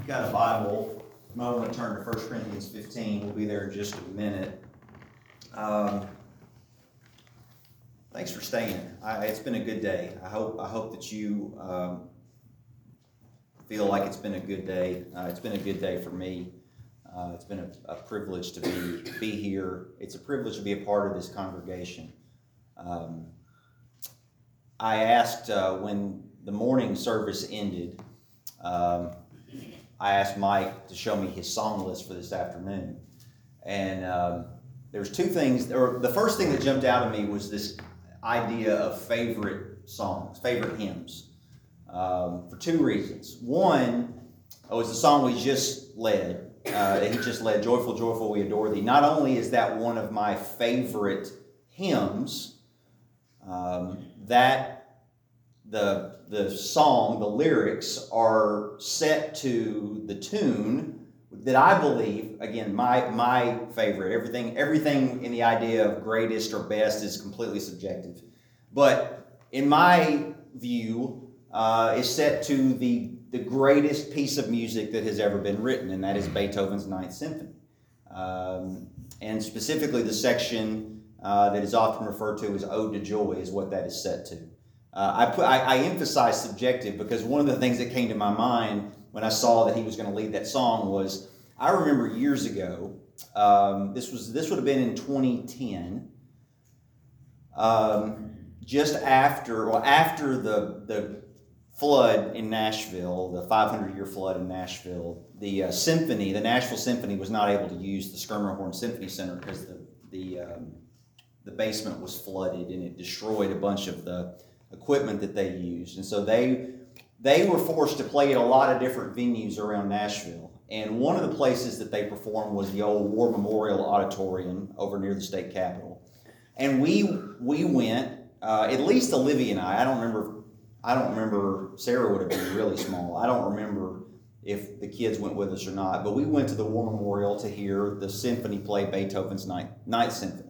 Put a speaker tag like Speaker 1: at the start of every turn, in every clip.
Speaker 1: You've got a Bible, you might want to turn to 1 Corinthians 15. We'll be there in just a minute. Thanks for staying. It's been a good day. I hope that you feel like it's been a good day. It's been a good day for me. It's been a privilege to be here. It's a privilege to be a part of this congregation. I asked when the morning service ended, I asked Mike to show me his song list for this afternoon. And there was two things. The first thing that jumped out at me was this idea of favorite songs, favorite hymns, for two reasons. One was the song we just led. He just led, Joyful, Joyful, We Adore Thee. Not only is that one of my favorite hymns, that the song, the lyrics are set to the tune that I believe, again, my favorite. Everything in the idea of greatest or best is completely subjective. But in my view, is set to the greatest piece of music that has ever been written, and that is Beethoven's Ninth Symphony. And specifically the section that is often referred to as Ode to Joy is what that is set to. I emphasize subjective because one of the things that came to my mind when I saw that he was going to lead that song was, I remember years ago, this would have been in 2010, just after the flood in Nashville, the 500-year flood in Nashville, the Nashville Symphony was not able to use the Schermerhorn Symphony Center because the basement was flooded and it destroyed a bunch of the equipment that they used. And so they were forced to play at a lot of different venues around Nashville. And one of the places that they performed was the old War Memorial Auditorium over near the state capitol. And we went, at least Olivia and I don't remember, Sarah would have been really small. I don't remember if the kids went with us or not, but we went to the War Memorial to hear the symphony play Beethoven's Ninth Symphony.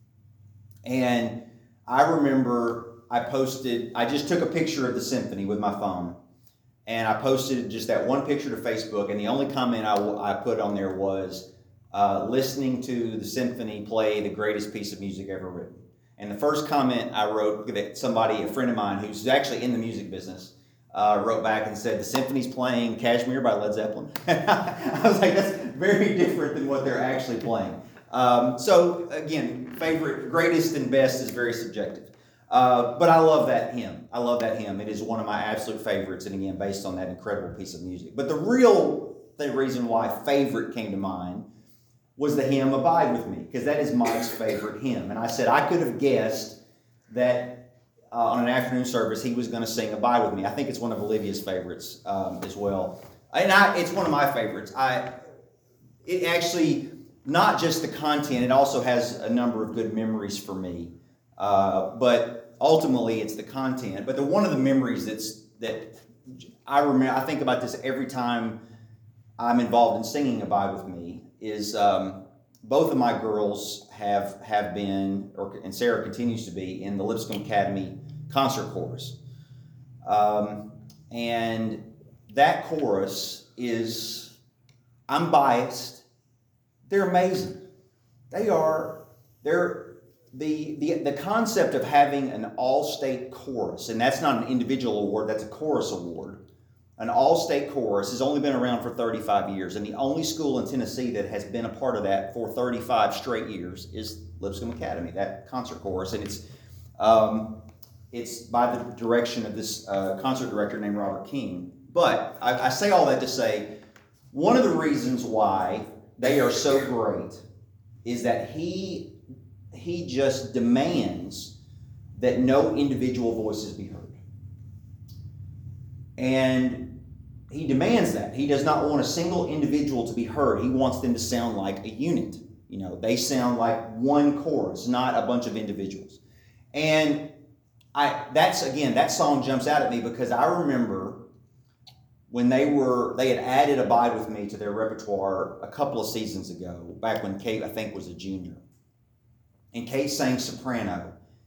Speaker 1: And I remember I just took a picture of the symphony with my phone, and I posted just that one picture to Facebook, and the only comment I put on there was, listening to the symphony play the greatest piece of music ever written. And the first comment I wrote, that a friend of mine who's actually in the music business, wrote back and said, the symphony's playing Kashmir by Led Zeppelin. I was like, that's very different than what they're actually playing. So again, favorite, greatest and best is very subjective. But I love that hymn. It is one of my absolute favorites, and again, based on that incredible piece of music. But the reason why favorite came to mind was the hymn Abide With Me, because that is Mike's favorite hymn. And I said I could have guessed that on an afternoon service he was going to sing Abide With Me. I think it's one of Olivia's favorites as well. And it's one of my favorites. It actually, not just the content, it also has a number of good memories for me. But ultimately it's the content. But one of the memories that I remember, I think about this every time I'm involved in singing Abide With Me, is both of my girls have been, and Sarah continues to be, in the Lipscomb Academy concert chorus. And that chorus is, I'm biased, they're amazing. The concept of having an all-state chorus, and that's not an individual award, that's a chorus award. An all-state chorus has only been around for 35 years, and the only school in Tennessee that has been a part of that for 35 straight years is Lipscomb Academy, that concert chorus. And it's by the direction of this concert director named Robert King. But I say all that to say, one of the reasons why they are so great is that he just demands that no individual voices be heard. And he demands that. He does not want a single individual to be heard. He wants them to sound like a unit. They sound like one chorus, not a bunch of individuals. And that song jumps out at me because I remember when they had added Abide With Me to their repertoire a couple of seasons ago, back when Kate, I think, was a junior. And Kate sang soprano.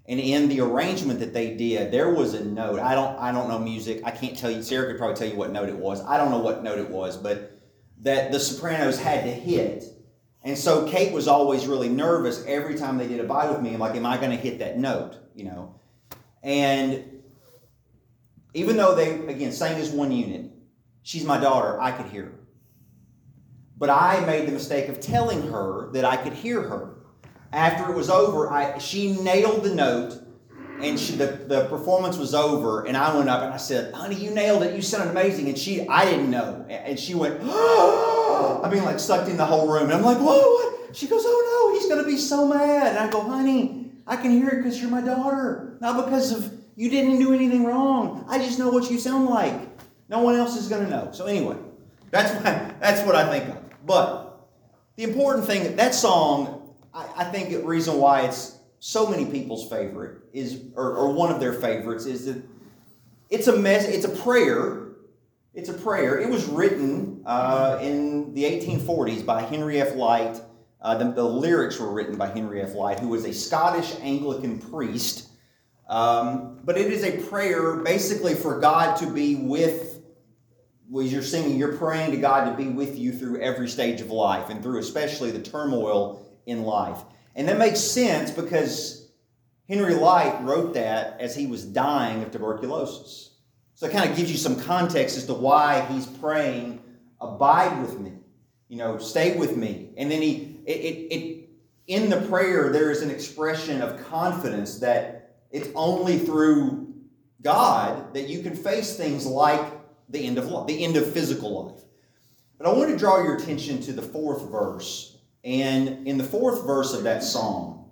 Speaker 1: And in the arrangement that they did, there was a note. I don't know music. I can't tell you. Sarah could probably tell you what note it was. I don't know what note it was, but that the sopranos had to hit. And so Kate was always really nervous every time they did Abide With Me. I'm like, am I going to hit that note? And even though they, again, sang as one unit, she's my daughter, I could hear her. But I made the mistake of telling her that I could hear her. After it was over, she nailed the note, and the performance was over, and I went up and I said, honey, you nailed it. You sounded amazing. And I didn't know. And she went, oh, I mean, like sucked in the whole room. And I'm like, whoa, what? She goes, oh no, he's going to be so mad. And I go, honey, I can hear it because you're my daughter, not because of you didn't do anything wrong. I just know what you sound like. No one else is going to know. So anyway, that's what I think of. But the important thing, that song, I think the reason why it's so many people's favorite or one of their favorites is that it's a prayer. It's a prayer. It was written in the 1840s by Henry F. Lyte. The lyrics were written by Henry F. Lyte, who was a Scottish Anglican priest. But it is a prayer basically for God to be with. As you're singing, you're praying to God to be with you through every stage of life and through especially the turmoil in life. And that makes sense because Henry Lyte wrote that as he was dying of tuberculosis. So it kind of gives you some context as to why he's praying, abide with me, stay with me. And then in the prayer, there is an expression of confidence that it's only through God that you can face things like the end of life, the end of physical life. But I want to draw your attention to the 4th verse. And in the 4th verse of that song,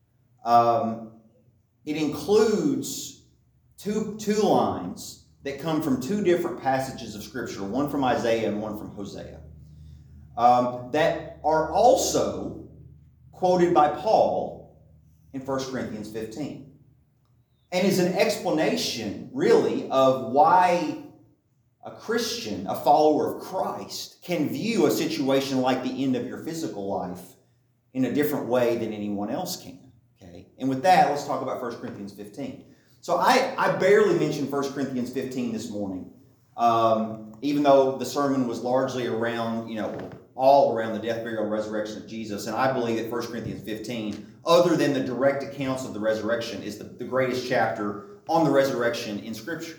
Speaker 1: it includes two lines that come from 2 different passages of Scripture, one from Isaiah and one from Hosea, that are also quoted by Paul in 1 Corinthians 15. And is an explanation, really, of why a Christian, a follower of Christ, can view a situation like the end of your physical life in a different way than anyone else can. Okay? And with that, let's talk about 1 Corinthians 15. So I barely mentioned 1 Corinthians 15 this morning, even though the sermon was largely around, all around the death, burial, and resurrection of Jesus. And I believe that 1 Corinthians 15, other than the direct accounts of the resurrection, is the greatest chapter on the resurrection in Scripture.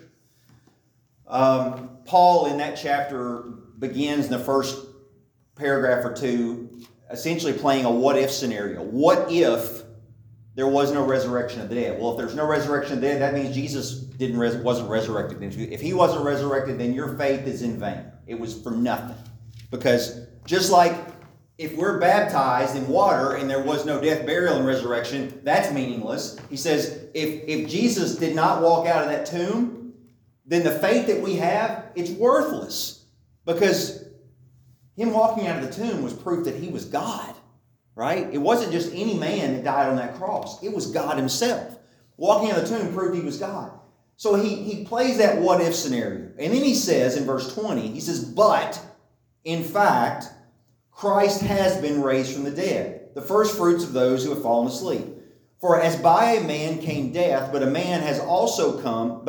Speaker 1: Paul, in that chapter, begins in the first paragraph or 2, essentially playing a what-if scenario. What if there was no resurrection of the dead? Well, if there's no resurrection of the dead, that means Jesus wasn't resurrected. If he wasn't resurrected, then your faith is in vain. It was for nothing. Because just like if we're baptized in water and there was no death, burial, and resurrection, that's meaningless. He says, if Jesus did not walk out of that tomb, then the faith that we have, it's worthless. Because him walking out of the tomb was proof that he was God, right? It wasn't just any man that died on that cross. It was God himself. Walking out of the tomb proved he was God. So he plays that what-if scenario. And then he says in verse 20, he says, but, in fact, Christ has been raised from the dead, the first fruits of those who have fallen asleep. For as by a man came death, but by a man has also come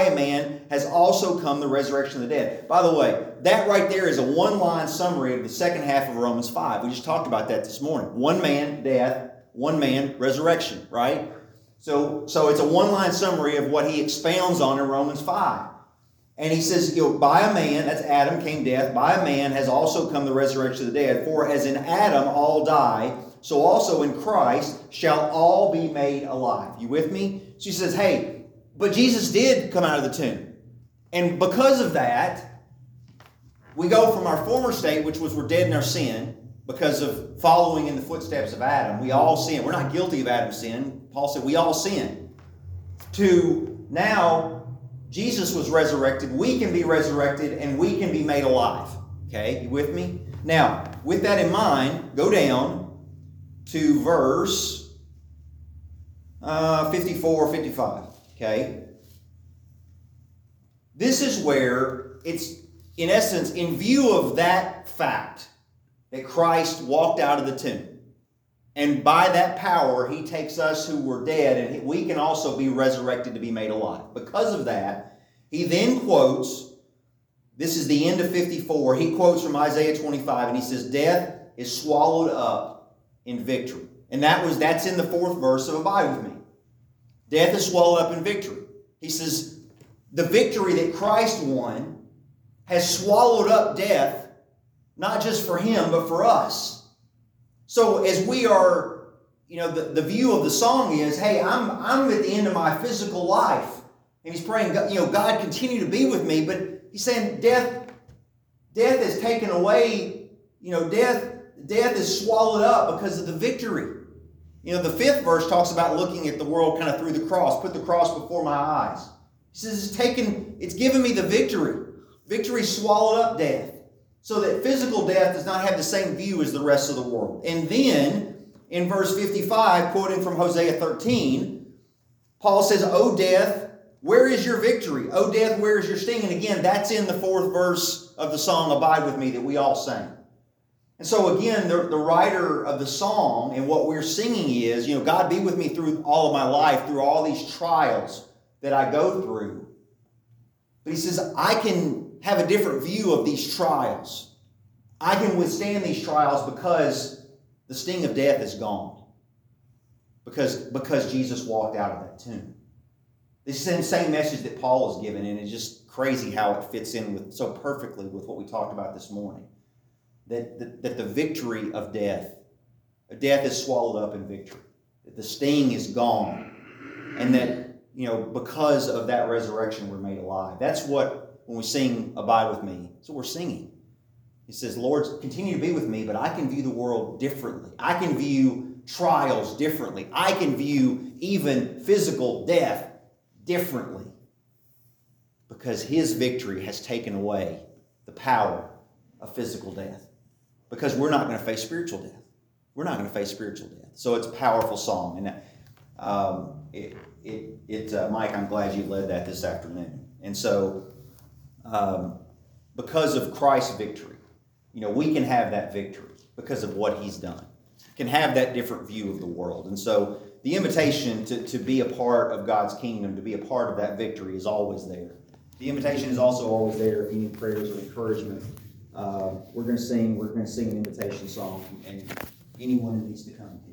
Speaker 1: the resurrection of the dead. By the way, that right there is a one-line summary of the second half of Romans 5. We just talked about that this morning. One man, death. One man, resurrection, right? So it's a one-line summary of what he expounds on in Romans 5. And he says, by a man, that's Adam, came death. By a man has also come the resurrection of the dead. For as in Adam all die, so also in Christ shall all be made alive. You with me? So he says, hey, but Jesus did come out of the tomb. And because of that, we go from our former state, which was we're dead in our sin, because of following in the footsteps of Adam. We all sin. We're not guilty of Adam's sin. Paul said we all sin. To now, Jesus was resurrected. We can be resurrected and we can be made alive. Okay, you with me? Now, with that in mind, go down to verse 54, 55. Okay? This is where it's, in essence, in view of that fact that Christ walked out of the tomb, And by that power, he takes us who were dead, and we can also be resurrected to be made alive. Because of that, he then quotes, this is the end of 54, he quotes from Isaiah 25, and he says, death is swallowed up in victory. And that's in the 4th verse of Abide With Me. Death is swallowed up in victory. He says, the victory that Christ won has swallowed up death, not just for him, but for us. So as we are, the view of the song is, hey, I'm at the end of my physical life. And he's praying, God, continue to be with me. But he's saying death is taken away. Death is swallowed up because of the victory. The 5th verse talks about looking at the world kind of through the cross. Put the cross before my eyes. He says it's given me the victory. Victory swallowed up death. So that physical death does not have the same view as the rest of the world. And then, in verse 55, quoting from Hosea 13, Paul says, O death, where is your victory? O death, where is your sting? And again, that's in the 4th verse of the song Abide With Me that we all sang. And so again, the writer of the song and what we're singing is, God be with me through all of my life, through all these trials that I go through. But he says, I can have a different view of these trials. I can withstand these trials because the sting of death is gone. Because Jesus walked out of that tomb. This is the same message that Paul is given, and it's just crazy how it fits in so perfectly with what we talked about this morning. That the victory of death is swallowed up in victory. That the sting is gone. And that, because of that resurrection, we're made alive. That's what, when we sing Abide With Me, that's what we're singing. He says, Lord, continue to be with me, but I can view the world differently. I can view trials differently. I can view even physical death differently. Because his victory has taken away the power of physical death. Because we're not going to face spiritual death. We're not going to face spiritual death. So it's a powerful song. And Mike, I'm glad you led that this afternoon. And so, because of Christ's victory, we can have that victory because of what he's done. Can have that different view of the world. And so the invitation to be a part of God's kingdom, to be a part of that victory is always there. The invitation is also always there if you need prayers or encouragement. We're going to sing an invitation song, and anyone who needs to come.